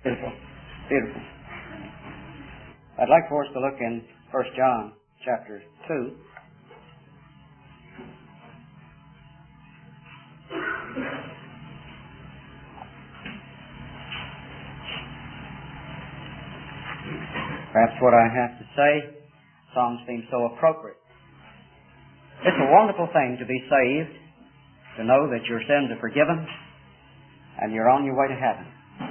Beautiful. Beautiful. I'd like for us to look in 1 John chapter 2. Perhaps what I have to say, songs seem so appropriate. It's a wonderful thing to be saved, to know that your sins are forgiven, and you're on your way to heaven.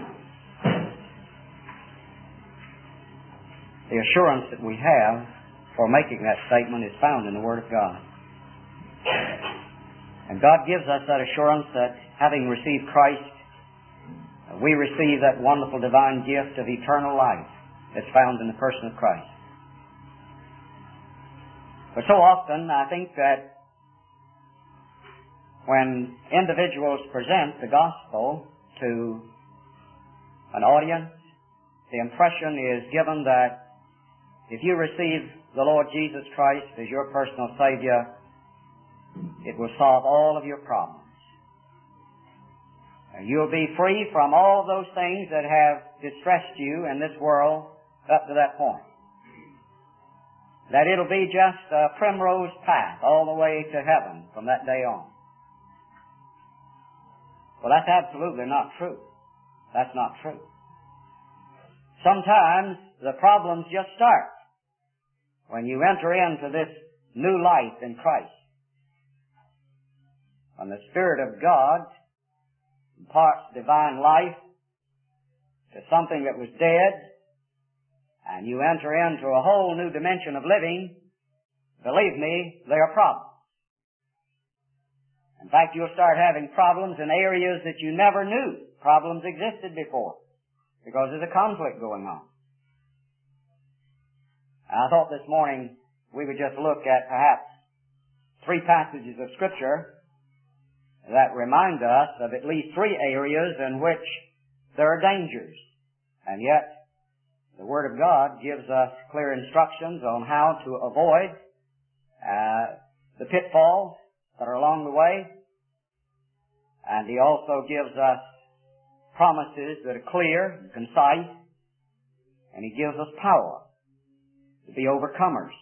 The assurance that we have for making that statement is found in the Word of God. And God gives us that assurance that having received Christ, we receive that wonderful divine gift of eternal life that's found in the person of Christ. But so often I think that when individuals present the gospel to an audience, the impression is given that if you receive the Lord Jesus Christ as your personal Savior, it will solve all of your problems. You'll be free from all those things that have distressed you in this world up to that point. That it'll be just a primrose path all the way to heaven from that day on. Well, that's absolutely not true. That's not true. Sometimes the problems just start when you enter into this new life in Christ. When the Spirit of God imparts divine life to something that was dead, and you enter into a whole new dimension of living, believe me, there are problems. In fact, you'll start having problems in areas that you never knew problems existed before, because there's a conflict going on. I thought this morning we would just look at perhaps 3 passages of Scripture that remind us of at least 3 areas in which there are dangers. And yet, the Word of God gives us clear instructions on how to avoid the pitfalls that are along the way. And He also gives us promises that are clear and concise. And He gives us power to be overcomers.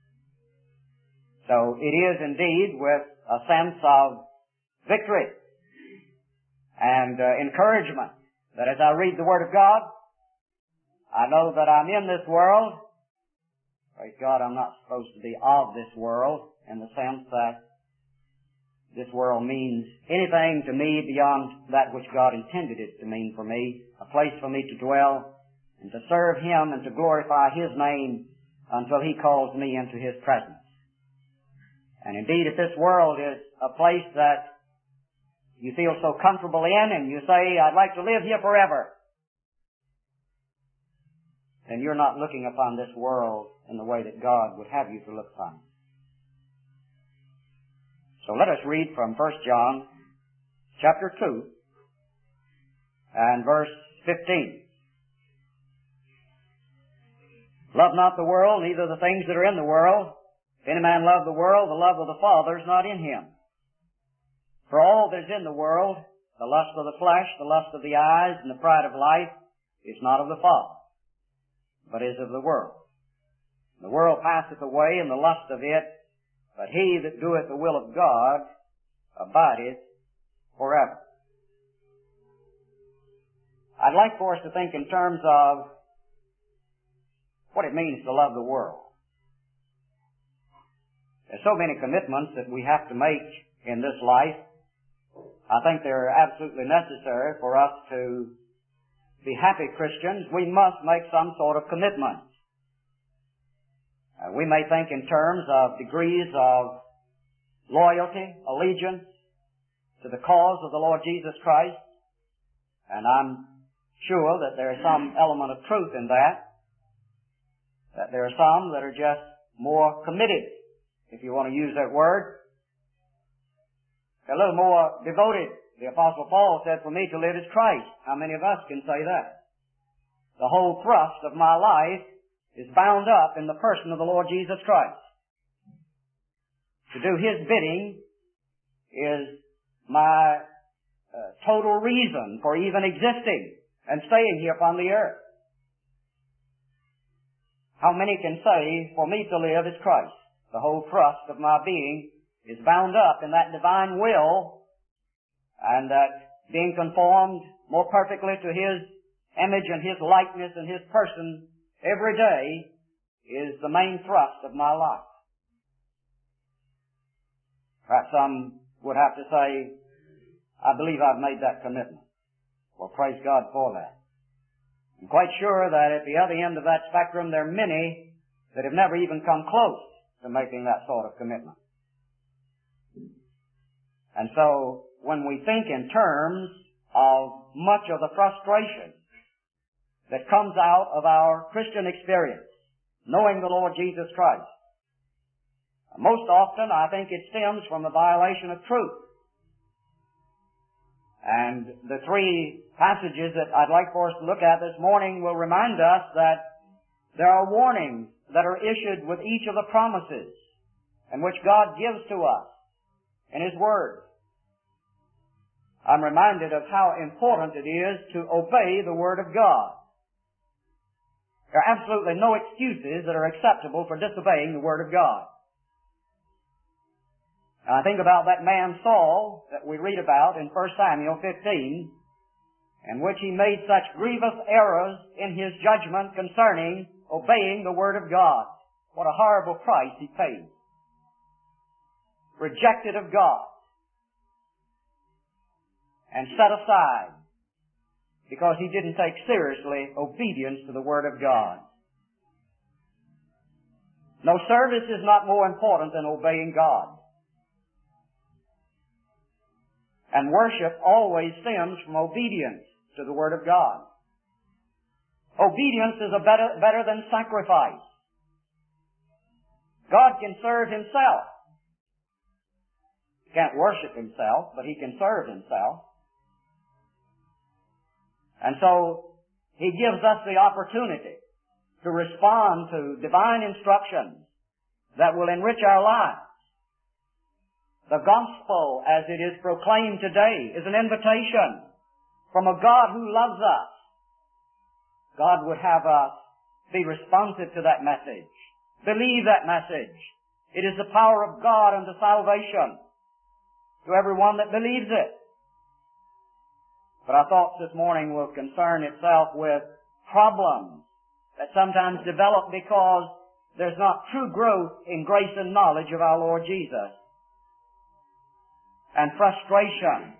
So it is indeed with a sense of victory and encouragement that as I read the Word of God, I know that I'm in this world. Praise God, I'm not supposed to be of this world in the sense that this world means anything to me beyond that which God intended it to mean for me, a place for me to dwell and to serve Him and to glorify His name until He calls me into His presence. And indeed, if this world is a place that you feel so comfortable in and you say, I'd like to live here forever, then you're not looking upon this world in the way that God would have you to look upon it. So let us read from 1 John chapter 2 and verse 15. Love not the world, neither the things that are in the world. If any man love the world, the love of the Father is not in him. For all that is in the world, the lust of the flesh, the lust of the eyes, and the pride of life, is not of the Father, but is of the world. The world passeth away, and the lust of it, but he that doeth the will of God abideth forever. I'd like for us to think in terms of what it means to love the world. There's so many commitments that we have to make in this life. I think they're absolutely necessary for us to be happy Christians. We must make some sort of commitment. We may think in terms of degrees of loyalty, allegiance to the cause of the Lord Jesus Christ, and I'm sure that there is some element of truth in that there are some that are just more committed, if you want to use that word, a little more devoted. The Apostle Paul said, for me to live is Christ. How many of us can say that? The whole thrust of my life is bound up in the person of the Lord Jesus Christ. To do His bidding is my total reason for even existing and staying here upon the earth. How many can say, for me to live is Christ? The whole thrust of my being is bound up in that divine will, and that being conformed more perfectly to His image and His likeness and His person every day is the main thrust of my life. Perhaps some would have to say, I believe I've made that commitment. Well, praise God for that. I'm quite sure that at the other end of that spectrum there are many that have never even come close to making that sort of commitment. And so, when we think in terms of much of the frustration that comes out of our Christian experience, knowing the Lord Jesus Christ, most often I think it stems from a violation of truth. And the three passages that I'd like for us to look at this morning will remind us that there are warnings that are issued with each of the promises and which God gives to us in His Word. I'm reminded of how important it is to obey the Word of God. There are absolutely no excuses that are acceptable for disobeying the Word of God. I think about that man Saul that we read about in 1 Samuel 15, in which he made such grievous errors in his judgment concerning obeying the Word of God. What a horrible price he paid. Rejected of God and set aside because he didn't take seriously obedience to the Word of God. No service is not more important than obeying God. And worship always stems from obedience to the Word of God. Obedience is better than sacrifice. God can serve Himself. He can't worship Himself, but He can serve Himself. And so, He gives us the opportunity to respond to divine instructions that will enrich our lives. The gospel, as it is proclaimed today, is an invitation from a God who loves us. God would have us be responsive to that message. Believe that message. It is the power of God unto salvation to everyone that believes it. But our thoughts this morning will concern itself with problems that sometimes develop because there's not true growth in grace and knowledge of our Lord Jesus. And frustration.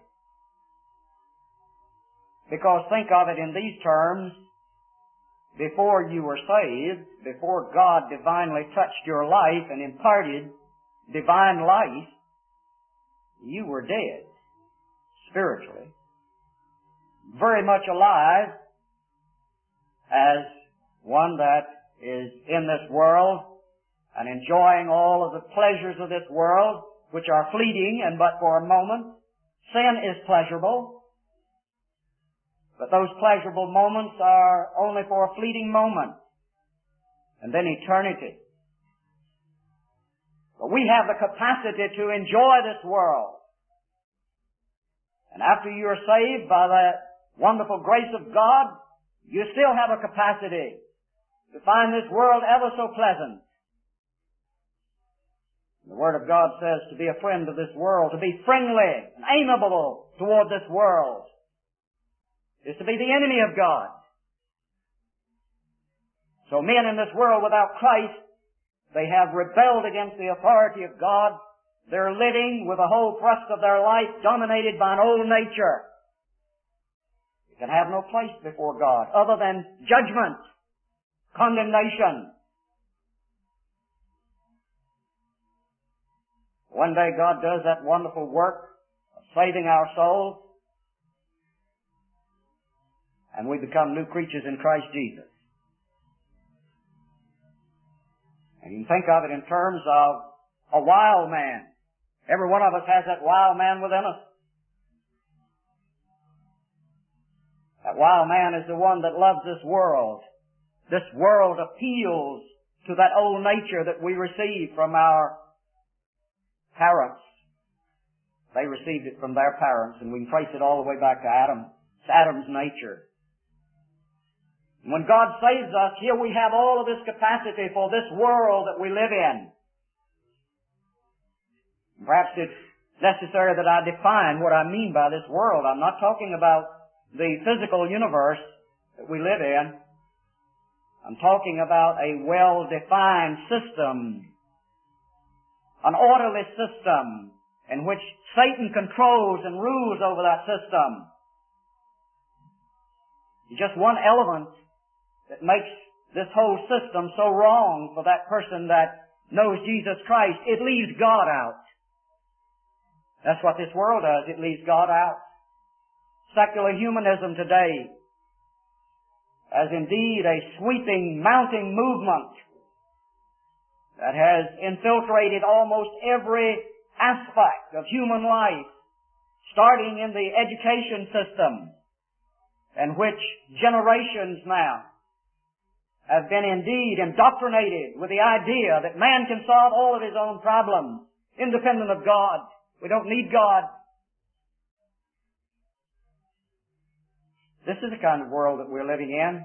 Because think of it in these terms, before you were saved, before God divinely touched your life and imparted divine life, you were dead, spiritually. Very much alive as one that is in this world and enjoying all of the pleasures of this world, which are fleeting and but for a moment. Sin is pleasurable, but those pleasurable moments are only for a fleeting moment, and then eternity. But we have the capacity to enjoy this world. And after you are saved by the wonderful grace of God, you still have a capacity to find this world ever so pleasant. The Word of God says to be a friend of this world, to be friendly and amiable toward this world, is to be the enemy of God. So men in this world without Christ, they have rebelled against the authority of God. They're living with the whole thrust of their life dominated by an old nature. They can have no place before God other than judgment, condemnation. One day God does that wonderful work of saving our souls, and we become new creatures in Christ Jesus. And you can think of it in terms of a wild man. Every one of us has that wild man within us. That wild man is the one that loves this world. This world appeals to that old nature that we receive from our parents. They received it from their parents, and we can trace it all the way back to Adam. It's Adam's nature. When God saves us, here we have all of this capacity for this world that we live in. Perhaps it's necessary that I define what I mean by this world. I'm not talking about the physical universe that we live in. I'm talking about a well-defined system, an orderly system in which Satan controls and rules over that system. It's just one element that makes this whole system so wrong for that person that knows Jesus Christ. It leaves God out. That's what this world does. It leaves God out. Secular humanism today as indeed a sweeping, mounting movement that has infiltrated almost every aspect of human life, starting in the education system, in which generations now have been indeed indoctrinated with the idea that man can solve all of his own problems, independent of God. We don't need God. This is the kind of world that we're living in.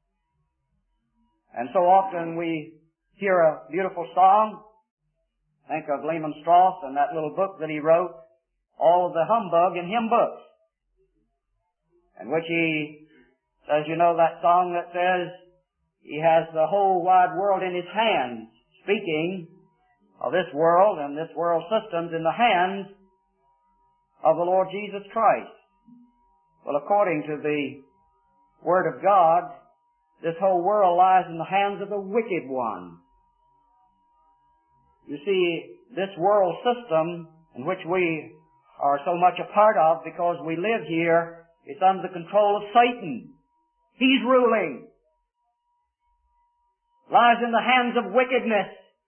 And so often we hear a beautiful song. Think of Lehman Strauss and that little book that he wrote, All of the Humbug in Hymn Books, in which he says, you know that song that says he has the whole wide world in his hands, speaking of this world and this world systems in the hands of the Lord Jesus Christ. Well, according to the Word of God, this whole world lies in the hands of the wicked one. You see, this world system in which we are so much a part of because we live here is under the control of Satan. He's ruling. Lies in the hands of wickedness.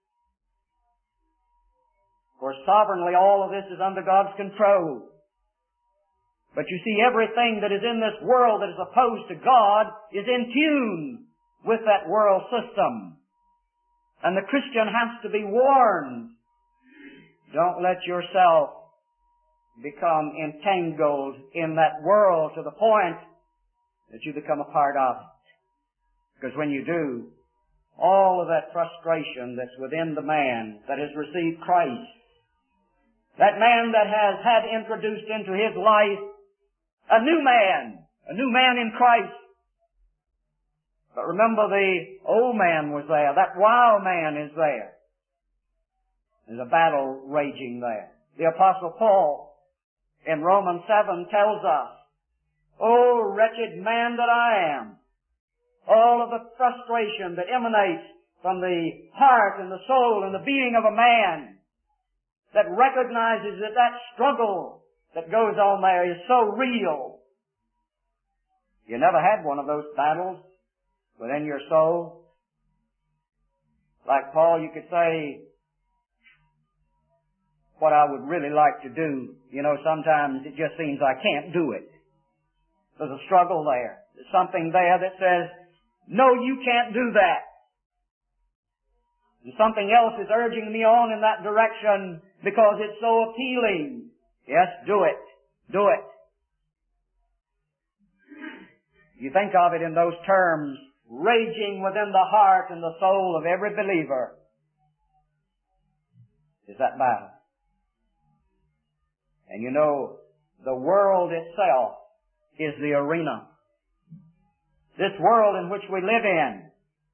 Of course, sovereignly all of this is under God's control. But you see, everything that is in this world that is opposed to God is in tune with that world system. And the Christian has to be warned. Don't let yourself become entangled in that world to the point that you become a part of it. Because when you do, all of that frustration that's within the man that has received Christ, that man that has had introduced into his life a new man in Christ. But remember, the old man was there. That wild man is there. There's a battle raging there. The Apostle Paul in Romans 7 tells us, "Oh, wretched man that I am." All of the frustration that emanates from the heart and the soul and the being of a man that recognizes that that struggle that goes on there is so real. You never had one of those battles within your soul? Like Paul, you could say, what I would really like to do, sometimes it just seems I can't do it. There's a struggle there. There's something there that says, no, you can't do that. And something else is urging me on in that direction because it's so appealing. Yes, do it. Do it. You think of it in those terms, raging within the heart and the soul of every believer is that battle. And the world itself is the arena. This world in which we live in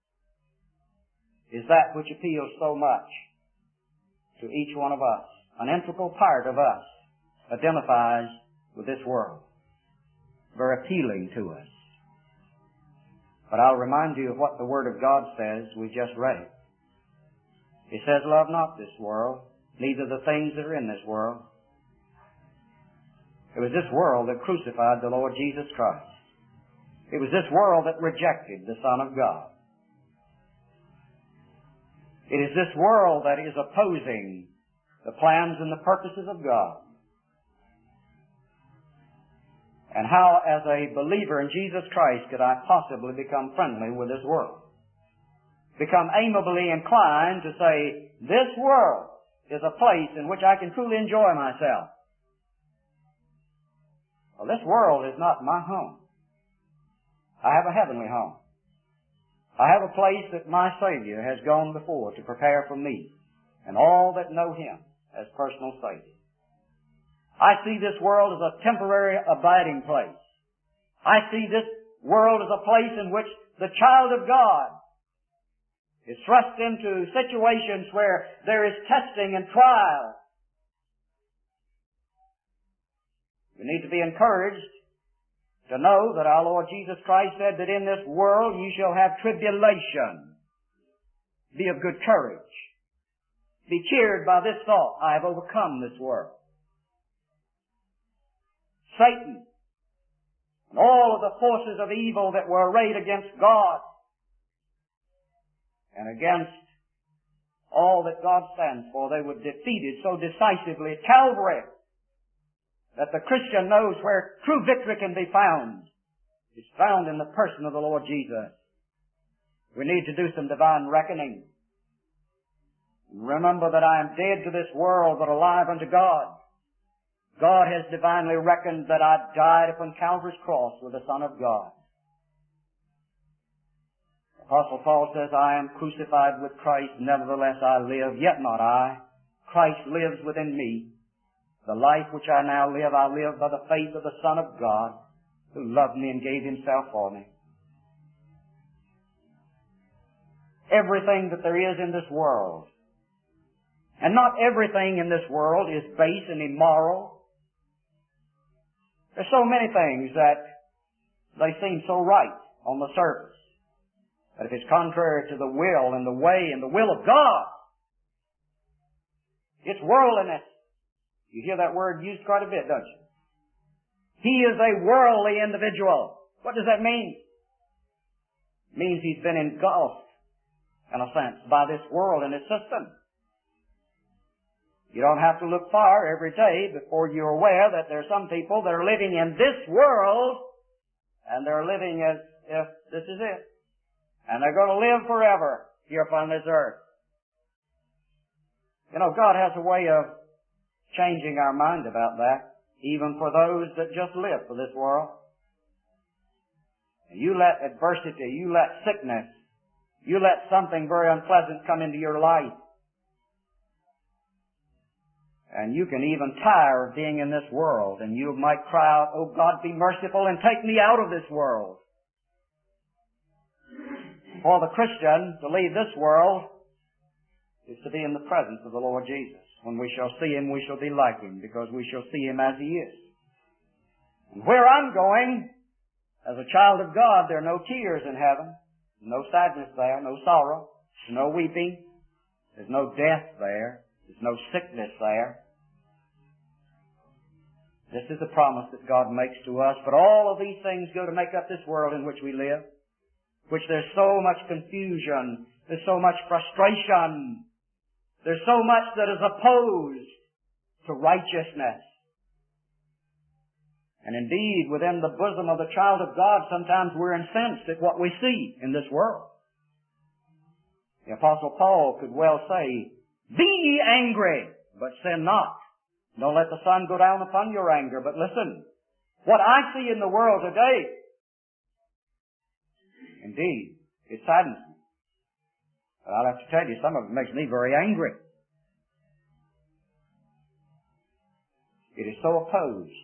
is that which appeals so much to each one of us. An integral part of us identifies with this world. Very appealing to us. But I'll remind you of what the Word of God says. We just read it. It says, love not this world, neither the things that are in this world. It was this world that crucified the Lord Jesus Christ. It was this world that rejected the Son of God. It is this world that is opposing the plans and the purposes of God. And how, as a believer in Jesus Christ, could I possibly become friendly with this world? Become amiably inclined to say, this world is a place in which I can truly enjoy myself. Well, this world is not my home. I have a heavenly home. I have a place that my Savior has gone before to prepare for me and all that know Him as personal Savior. I see this world as a temporary abiding place. I see this world as a place in which the child of God is thrust into situations where there is testing and trial. We need to be encouraged to know that our Lord Jesus Christ said that in this world you shall have tribulation. Be of good courage. Be cheered by this thought, I have overcome this world. Satan and all of the forces of evil that were arrayed against God and against all that God stands for, they were defeated so decisively at Calvary that the Christian knows where true victory can be found. It's found in the person of the Lord Jesus. We need to do some divine reckoning. Remember that I am dead to this world, but alive unto God. God has divinely reckoned that I died upon Calvary's cross with the Son of God. Apostle Paul says, I am crucified with Christ, nevertheless I live, yet not I. Christ lives within me. The life which I now live, I live by the faith of the Son of God, who loved me and gave Himself for me. Everything that there is in this world, and not everything in this world is base and immoral. There's so many things that they seem so right on the surface. But if it's contrary to the will and the way and the will of God, it's worldliness. You hear that word used quite a bit, don't you? He is a worldly individual. What does that mean? It means he's been engulfed, in a sense, by this world and its system. You don't have to look far every day before you're aware that there are some people that are living in this world and they're living as if this is it. And they're going to live forever here upon this earth. You know, God has a way of changing our mind about that, even for those that just live for this world. And you let adversity, you let sickness, you let something very unpleasant come into your life. And you can even tire of being in this world, and you might cry out, oh God, be merciful and take me out of this world. For the Christian, to leave this world is to be in the presence of the Lord Jesus. When we shall see Him, we shall be like Him, because we shall see Him as He is. And where I'm going, as a child of God, there are no tears in heaven, no sadness there, no sorrow, no weeping, there's no death there, there's no sickness there. This is the promise that God makes to us. But all of these things go to make up this world in which we live, which there's so much confusion, there's so much frustration, there's so much that is opposed to righteousness. And indeed, within the bosom of the child of God, sometimes we're incensed at what we see in this world. The Apostle Paul could well say, be ye angry, but sin not. Don't let the sun go down upon your anger. But listen, what I see in the world today, indeed, it saddens me. But I'll have to tell you, some of it makes me very angry. It is so opposed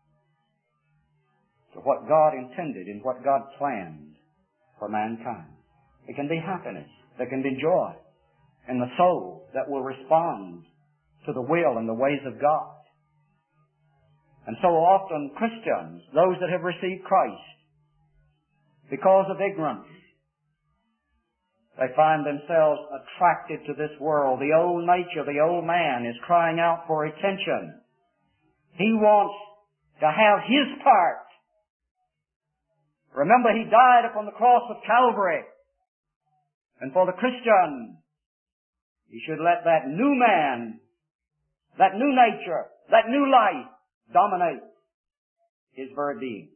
to what God intended and what God planned for mankind. There can be happiness. There can be joy in the soul that will respond to the will and the ways of God. And so often Christians, those that have received Christ, because of ignorance, they find themselves attracted to this world. The old nature, the old man is crying out for attention. He wants to have his part. Remember, He died upon the cross of Calvary. And for the Christian, he should let that new man, that new nature, that new life dominate his very being.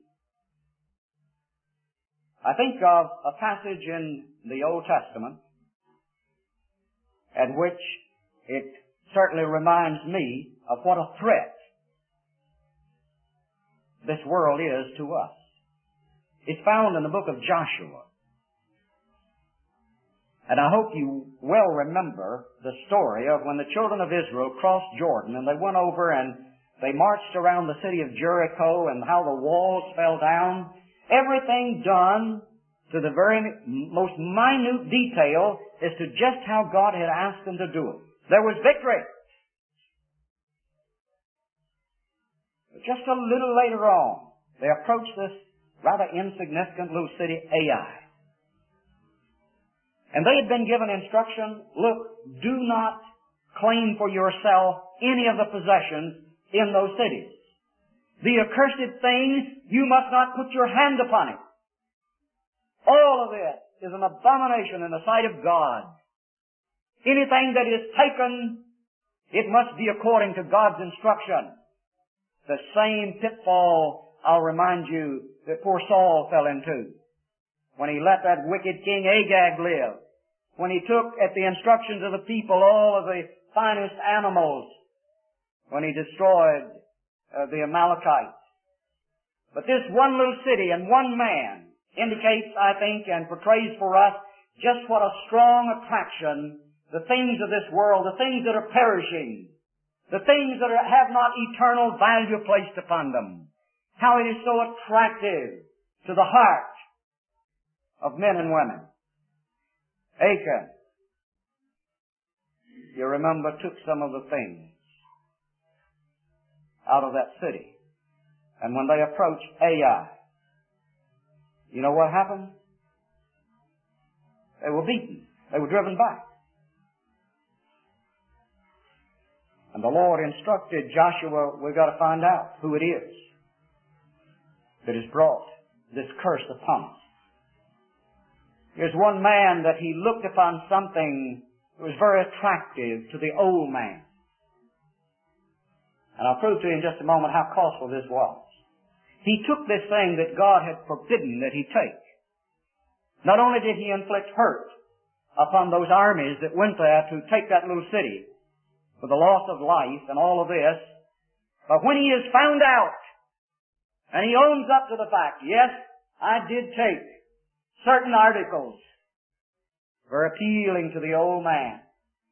I think of a passage in the Old Testament at which it certainly reminds me of what a threat this world is to us. It's found in the book of Joshua. And I hope you well remember the story of when the children of Israel crossed Jordan and they went over and they marched around the city of Jericho and how the walls fell down. Everything done to the very most minute detail as to just how God had asked them to do it. There was victory. But just a little later on, they approached this rather insignificant little city, Ai. And they had been given instruction, look, do not claim for yourself any of the possessions in those cities. The accursed things, you must not put your hand upon it. All of this is an abomination in the sight of God. Anything that is taken, it must be according to God's instruction. The same pitfall, I'll remind you, that poor Saul fell into when he let that wicked king Agag live, when he took at the instructions of the people all of the finest animals, when he destroyed the Amalekites. But this one little city and one man indicates, I think, and portrays for us just what a strong attraction the things of this world, the things that are perishing, the things that have not eternal value placed upon them, how it is so attractive to the heart of men and women. Achan, you remember, took some of the things out of that city. And when they approached Ai, you know what happened? They were beaten. They were driven back. And the Lord instructed Joshua, we've got to find out who it is that has brought this curse upon us. Here's one man that he looked upon something that was very attractive to the old man. And I'll prove to you in just a moment how costly this was. He took this thing that God had forbidden that he take. Not only did he inflict hurt upon those armies that went there to take that little city for the loss of life and all of this, but when he is found out and he owns up to the fact, yes, I did take certain articles were appealing to the old man.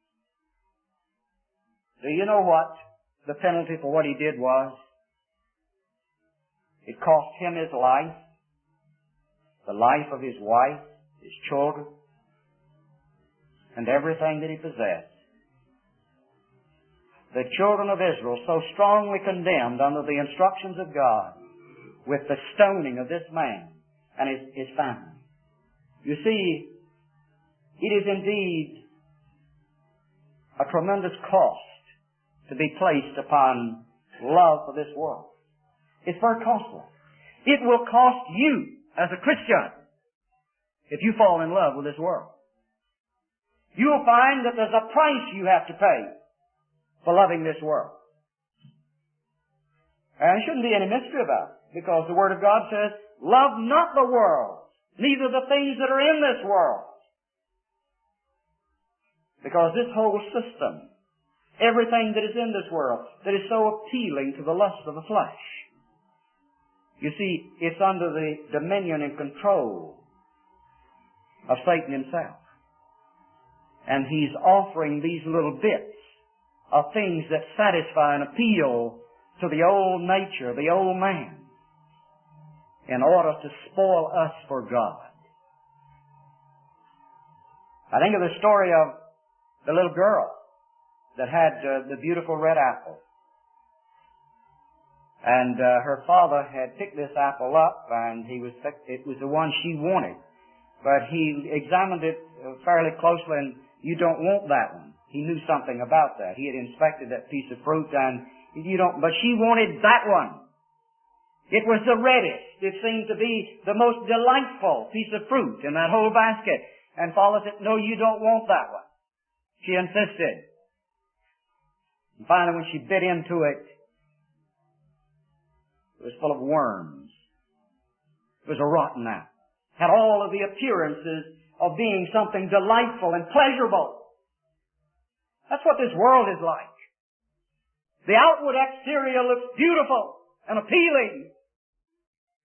Do you know what the penalty for what he did was? It cost him his life, the life of his wife, his children, and everything that he possessed. The children of Israel so strongly condemned under the instructions of God with the stoning of this man and his family. You see, it is indeed a tremendous cost to be placed upon love for this world. It's very costly. It will cost you as a Christian if you fall in love with this world. You'll find that there's a price you have to pay for loving this world. And there shouldn't be any mystery about it, because the Word of God says, love not the world, neither the things that are in this world. Because this whole system, everything that is in this world, that is so appealing to the lust of the flesh, you see, it's under the dominion and control of Satan himself. And he's offering these little bits of things that satisfy and appeal to the old nature, the old man, in order to spoil us for God. I think of the story of the little girl that had the beautiful red apple. And her father had picked this apple up, and it was the one she wanted. But he examined it fairly closely, and you don't want that one. He knew something about that. He had inspected that piece of fruit, and but she wanted that one. It was the reddest. It seemed to be the most delightful piece of fruit in that whole basket. And Father said, no, you don't want that one. She insisted. And finally, when she bit into it, it was full of worms. It was a rotten apple. Had all of the appearances of being something delightful and pleasurable. That's what this world is like. The outward exterior looks beautiful and appealing.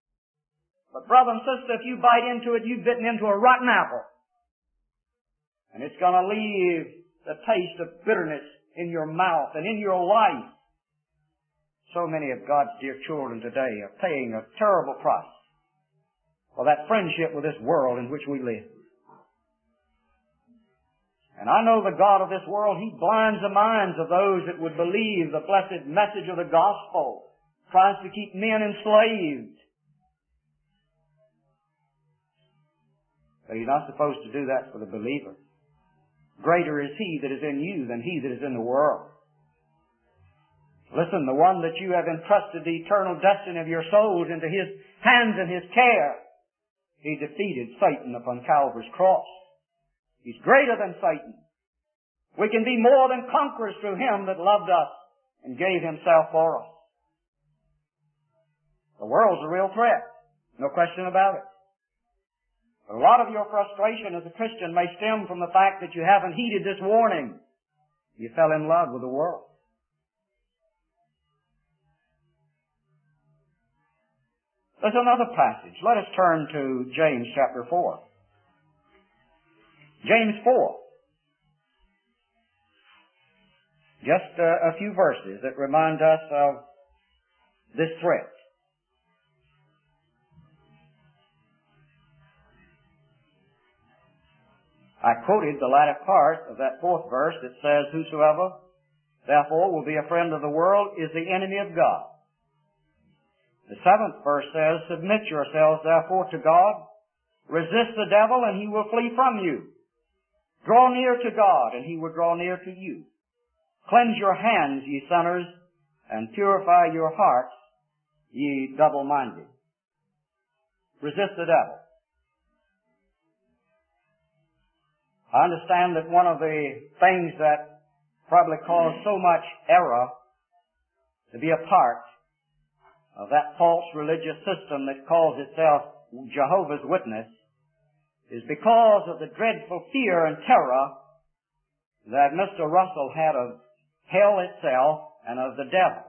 But brother and sister, if you bite into it, you've bitten into a rotten apple. And it's going to leave the taste of bitterness in your mouth and in your life. So many of God's dear children today are paying a terrible price for that friendship with this world in which we live. And I know the God of this world, He blinds the minds of those that would believe the blessed message of the gospel, tries to keep men enslaved. But He's not supposed to do that for the believer. Greater is He that is in you than he that is in the world. Listen, the one that you have entrusted the eternal destiny of your souls into His hands and His care, He defeated Satan upon Calvary's cross. He's greater than Satan. We can be more than conquerors through Him that loved us and gave Himself for us. The world's a real threat. No question about it. But a lot of your frustration as a Christian may stem from the fact that you haven't heeded this warning. You fell in love with the world. There's another passage. Let us turn to James chapter 4. James 4. Just a few verses that remind us of this threat. I quoted the latter part of that 4th verse that says, "Whosoever therefore will be a friend of the world is the enemy of God." The 7th verse says, "Submit yourselves therefore to God. Resist the devil, and he will flee from you. Draw near to God, and He will draw near to you. Cleanse your hands, ye sinners, and purify your hearts, ye double-minded." Resist the devil. I understand that one of the things that probably caused so much error to be a part of that false religious system that calls itself Jehovah's Witness is because of the dreadful fear and terror that Mr. Russell had of hell itself and of the devil.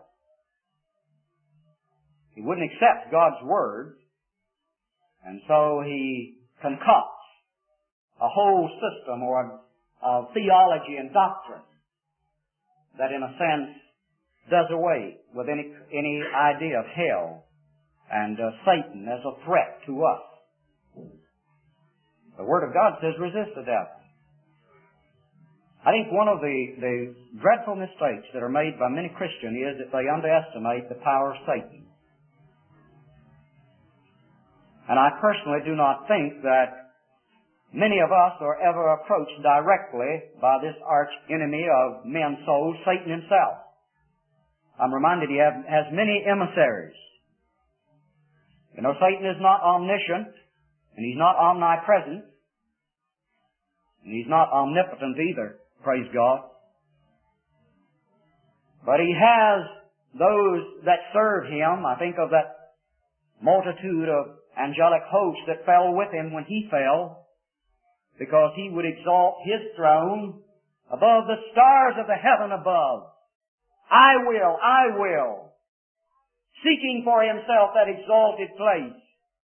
He wouldn't accept God's Word, and so he concocts a whole system or of theology and doctrine that in a sense does away with any idea of hell and Satan as a threat to us. The Word of God says resist the devil. I think one of the dreadful mistakes that are made by many Christians is that they underestimate the power of Satan. And I personally do not think that many of us are ever approached directly by this arch enemy of men's souls, Satan himself. I'm reminded he has many emissaries. You know, Satan is not omniscient, and he's not omnipresent, and he's not omnipotent either, praise God. But he has those that serve him. I think of that multitude of angelic hosts that fell with him when he fell, because he would exalt his throne above the stars of the heaven above. I will, seeking for himself that exalted place.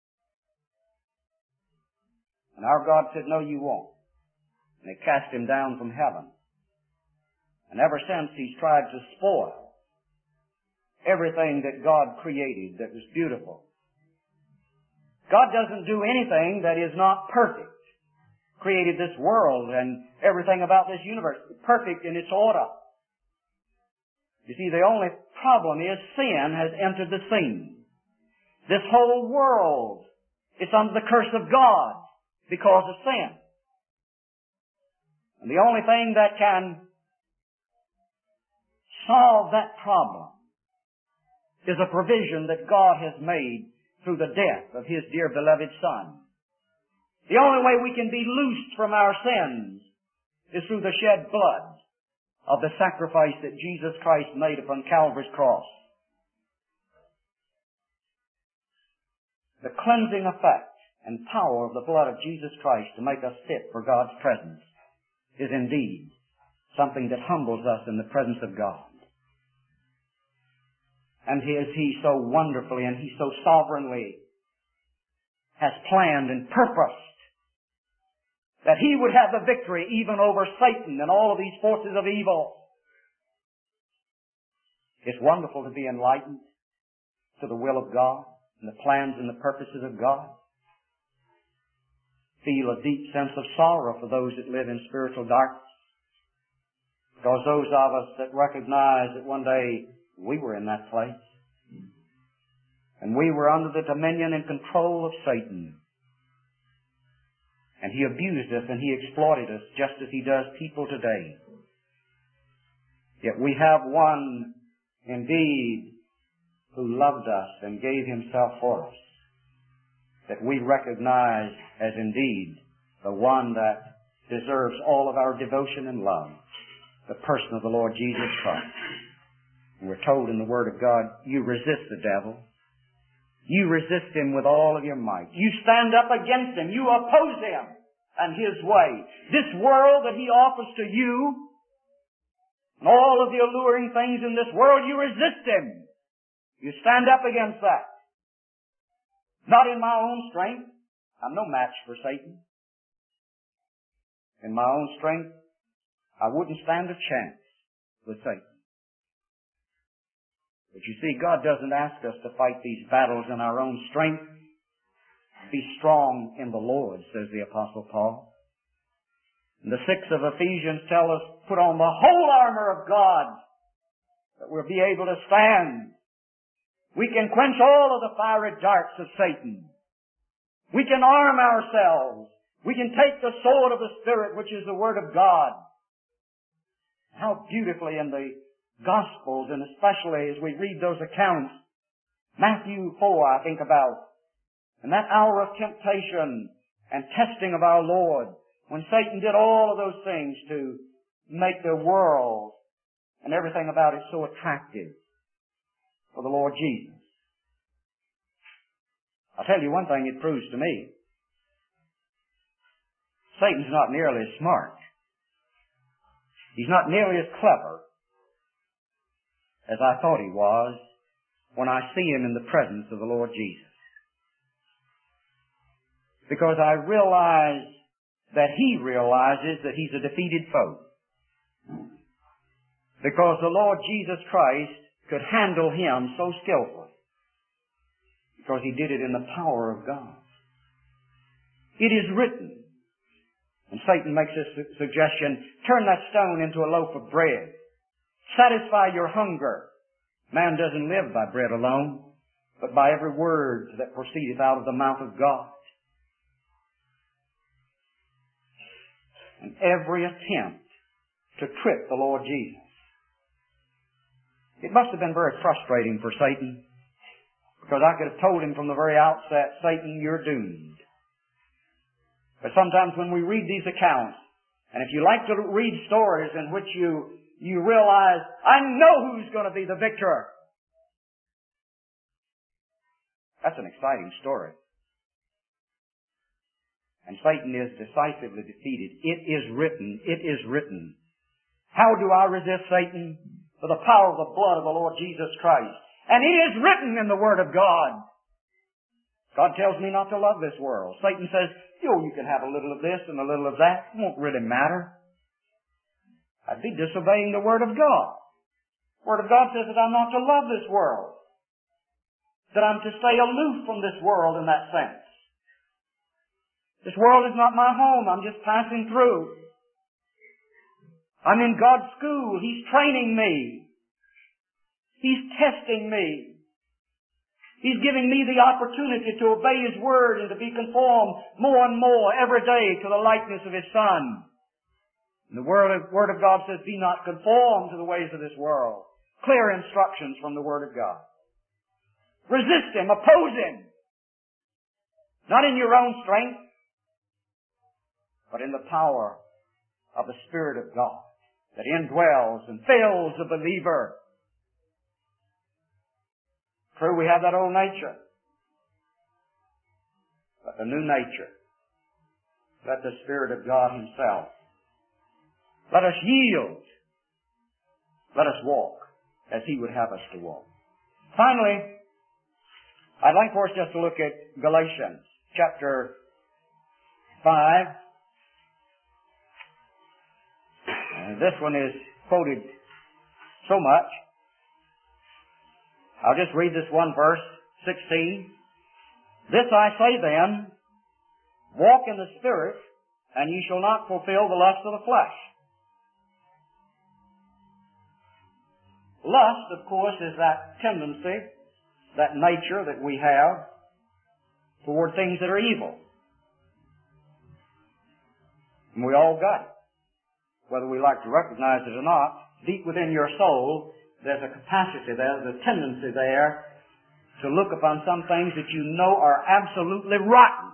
And our God said, no, you won't. And they cast him down from heaven. And ever since he's tried to spoil everything that God created that was beautiful. God doesn't do anything that is not perfect. Created this world and everything about this universe perfect in its order. You see, the only problem is sin has entered the scene. This whole world is under the curse of God because of sin. And the only thing that can solve that problem is a provision that God has made through the death of His dear beloved Son. The only way we can be loosed from our sins is through the shed blood of the sacrifice that Jesus Christ made upon Calvary's cross. The cleansing effect and power of the blood of Jesus Christ to make us fit for God's presence is indeed something that humbles us in the presence of God. And He so wonderfully and He so sovereignly has planned and purposed that he would have the victory even over Satan and all of these forces of evil. It's wonderful to be enlightened to the will of God and the plans and the purposes of God. Feel a deep sense of sorrow for those that live in spiritual darkness. Because those of us that recognize that one day we were in that place. And we were under the dominion and control of Satan. And he abused us and he exploited us just as he does people today. Yet we have one indeed who loved us and gave himself for us, that we recognize as indeed the one that deserves all of our devotion and love, the person of the Lord Jesus Christ. And we're told in the Word of God, you resist the devil. You resist him with all of your might. You stand up against him. You oppose him and his way. This world that he offers to you, and all of the alluring things in this world, you resist him. You stand up against that. Not in my own strength. I'm no match for Satan. In my own strength, I wouldn't stand a chance with Satan. But you see, God doesn't ask us to fight these battles in our own strength. Be strong in the Lord, says the Apostle Paul. And the 6 of Ephesians tell us, put on the whole armor of God, that we'll be able to stand. We can quench all of the fiery darts of Satan. We can arm ourselves. We can take the sword of the Spirit, which is the Word of God. How beautifully in the Gospels, and especially as we read those accounts, Matthew 4, I think about, and that hour of temptation and testing of our Lord, when Satan did all of those things to make the world and everything about it so attractive for the Lord Jesus. I'll tell you one thing it proves to me. Satan's not nearly as smart. He's not nearly as clever as I thought he was when I see him in the presence of the Lord Jesus. Because I realize that he realizes that he's a defeated foe. Because the Lord Jesus Christ could handle him so skillfully. Because he did it in the power of God. It is written. And Satan makes this suggestion, turn that stone into a loaf of bread. Satisfy your hunger. Man doesn't live by bread alone, but by every word that proceedeth out of the mouth of God. And every attempt to trip the Lord Jesus. It must have been very frustrating for Satan, because I could have told him from the very outset, Satan, you're doomed. But sometimes when we read these accounts, and if you like to read stories in which you realize, I know who's going to be the victor. That's an exciting story. And Satan is decisively defeated. It is written. It is written. How do I resist Satan? For the power of the blood of the Lord Jesus Christ. And it is written in the Word of God. God tells me not to love this world. Satan says, you can have a little of this and a little of that. It won't really matter. I'd be disobeying the Word of God. The Word of God says that I'm not to love this world. That I'm to stay aloof from this world in that sense. This world is not my home. I'm just passing through. I'm in God's school. He's training me. He's testing me. He's giving me the opportunity to obey His Word and to be conformed more and more every day to the likeness of His Son. And the Word of God says, be not conformed to the ways of this world. Clear instructions from the Word of God. Resist Him, oppose Him. Not in your own strength, but in the power of the Spirit of God that indwells and fills the believer. True, we have that old nature. But the new nature, let the Spirit of God Himself, let us yield. Let us walk as He would have us to walk. Finally, I'd like for us just to look at Galatians chapter 5 And this one is quoted so much. I'll just read this one verse, 16. This I say then, walk in the Spirit, and ye shall not fulfill the lust of the flesh. Lust, of course, is that tendency, that nature that we have toward things that are evil. And we all got it. Whether we like to recognize it or not, deep within your soul, there's a capacity there, there's a tendency there to look upon some things that you know are absolutely rotten.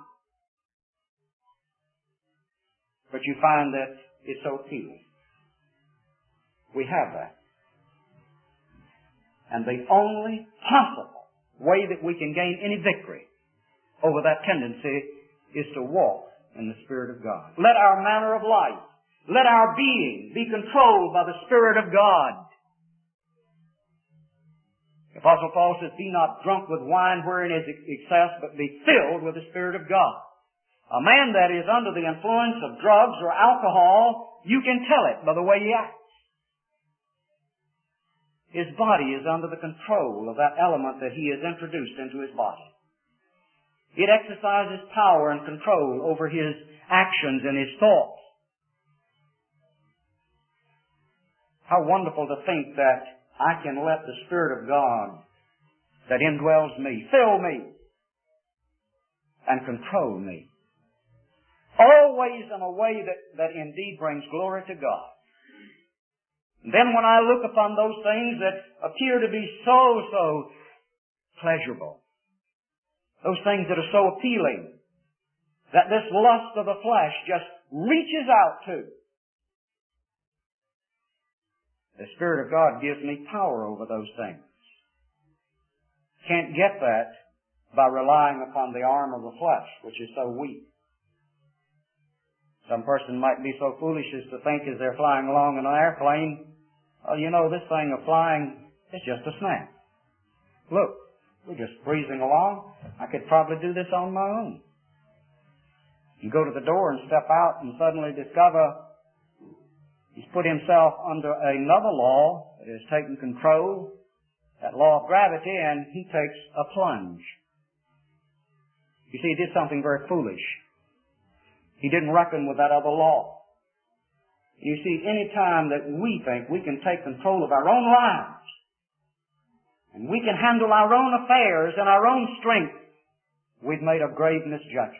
But you find that it's so appealing. We have that. And the only possible way that we can gain any victory over that tendency is to walk in the Spirit of God. Let our manner of life, let our being be controlled by the Spirit of God. The Apostle Paul says, be not drunk with wine wherein is excess, but be filled with the Spirit of God. A man that is under the influence of drugs or alcohol, you can tell it by the way he acts. His body is under the control of that element that he has introduced into his body. It exercises power and control over his actions and his thoughts. How wonderful to think that I can let the Spirit of God that indwells me, fill me, and control me. Always in a way that indeed brings glory to God. Then when I look upon those things that appear to be so pleasurable, those things that are so appealing, that this lust of the flesh just reaches out to, the Spirit of God gives me power over those things. Can't get that by relying upon the arm of the flesh, which is so weak. Some person might be so foolish as to think as they're flying along in an airplane, oh, you know, this thing of flying is just a snap. Look, we're just breezing along. I could probably do this on my own. You go to the door and step out and suddenly discover he's put himself under another law that has taken control, that law of gravity, and he takes a plunge. You see, he did something very foolish. He didn't reckon with that other law. You see, any time that we think we can take control of our own lives, and we can handle our own affairs and our own strength, we've made a grave misjudgment.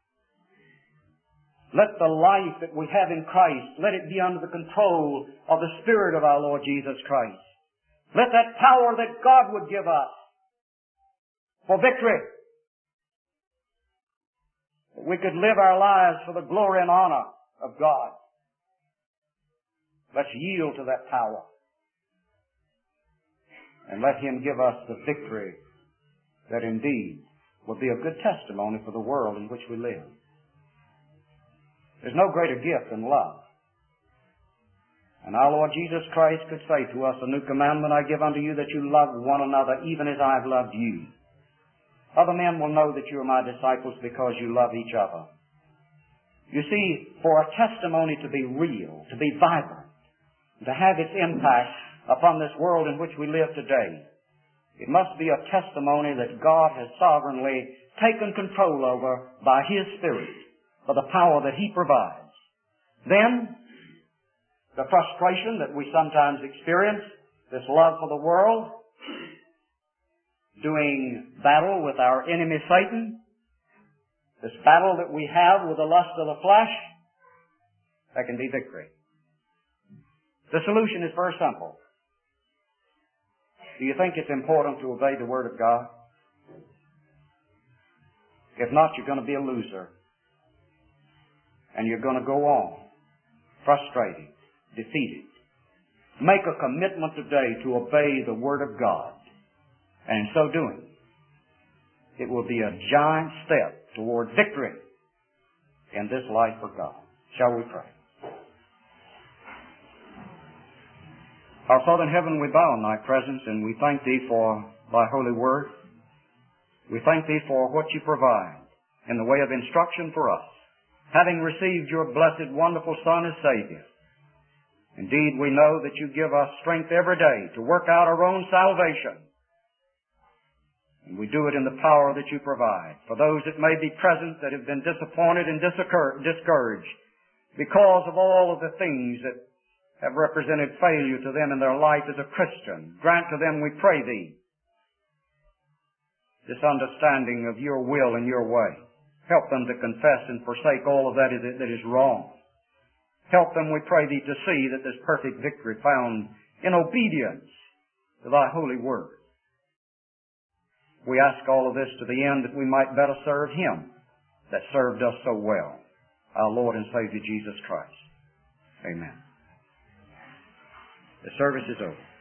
Let the life that we have in Christ, let it be under the control of the Spirit of our Lord Jesus Christ. Let that power that God would give us for victory, that we could live our lives for the glory and honor of God. Let's yield to that power and let Him give us the victory that indeed will be a good testimony for the world in which we live. There's no greater gift than love. And our Lord Jesus Christ could say to us, a new commandment I give unto you, that you love one another even as I have loved you. Other men will know that you are my disciples because you love each other. You see, for a testimony to be real, to be vibrant, to have its impact upon this world in which we live today, it must be a testimony that God has sovereignly taken control over by His Spirit, for the power that He provides. Then, the frustration that we sometimes experience, this love for the world, doing battle with our enemy Satan, this battle that we have with the lust of the flesh, there can be victory. The solution is very simple. Do you think it's important to obey the Word of God? If not, you're going to be a loser. And you're going to go on frustrated, defeated. Make a commitment today to obey the Word of God. And in so doing, it will be a giant step toward victory in this life for God. Shall we pray? Our Father in heaven, we bow in Thy presence, and we thank Thee for Thy holy Word. We thank Thee for what You provide in the way of instruction for us, having received Your blessed, wonderful Son as Savior. Indeed, we know that you give us strength every day to work out our own salvation. And we do it in the power that you provide. For those that may be present that have been disappointed and discouraged because of all of the things that have represented failure to them in their life as a Christian, grant to them, we pray thee, this understanding of your will and your way. Help them to confess and forsake all of that is wrong. Help them, we pray thee, to see that there's perfect victory found in obedience to thy holy word. We ask all of this to the end that we might better serve him that served us so well, our Lord and Savior Jesus Christ. Amen. The service is over.